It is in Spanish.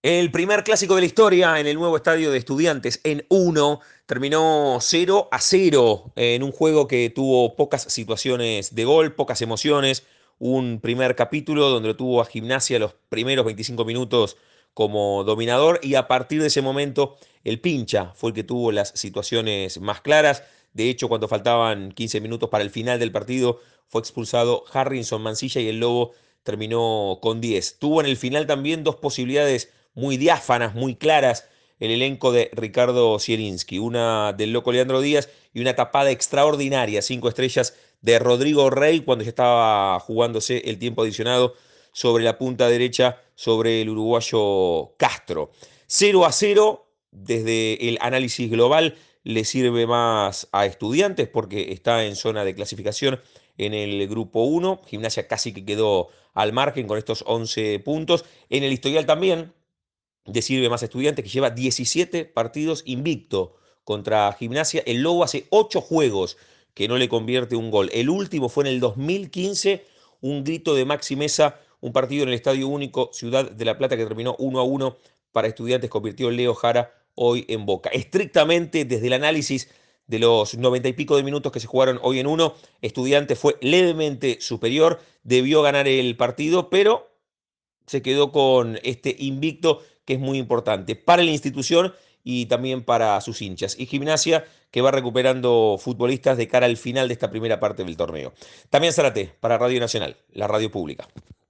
El primer clásico de la historia en el nuevo estadio de Estudiantes en 1 terminó 0-0 en un juego que tuvo pocas situaciones de gol, pocas emociones. Un primer capítulo donde lo tuvo a Gimnasia los primeros 25 minutos como dominador y a partir de ese momento el Pincha fue el que tuvo las situaciones más claras. De hecho, cuando faltaban 15 minutos para el final del partido, fue expulsado Harrison Mancilla y el Lobo terminó con 10. Tuvo en el final también dos posibilidades muy diáfanas, muy claras, el elenco de Ricardo Zielinski. Una del loco Leandro Díaz y una tapada extraordinaria, 5 estrellas de Rodrigo Rey cuando ya estaba jugándose el tiempo adicionado sobre la punta derecha sobre el uruguayo Castro. 0-0 desde el análisis global le sirve más a Estudiantes porque está en zona de clasificación en el grupo 1. Gimnasia casi que quedó al margen con estos 11 puntos. En el historial también le sirve más a Estudiantes que lleva 17 partidos invicto contra Gimnasia. El Lobo hace 8 juegos que no le convierte un gol. El último fue en el 2015, un grito de Maxi Mesa, un partido en el Estadio Único Ciudad de La Plata que terminó 1-1 para Estudiantes, convirtió Leo Jara hoy en Boca. Estrictamente desde el análisis de los 90 y pico de minutos que se jugaron hoy en 1, Estudiantes fue levemente superior, debió ganar el partido, pero se quedó con este invicto que es muy importante para la institución y también para sus hinchas. Y Gimnasia que va recuperando futbolistas de cara al final de esta primera parte del torneo. También Zárate para Radio Nacional, la radio pública.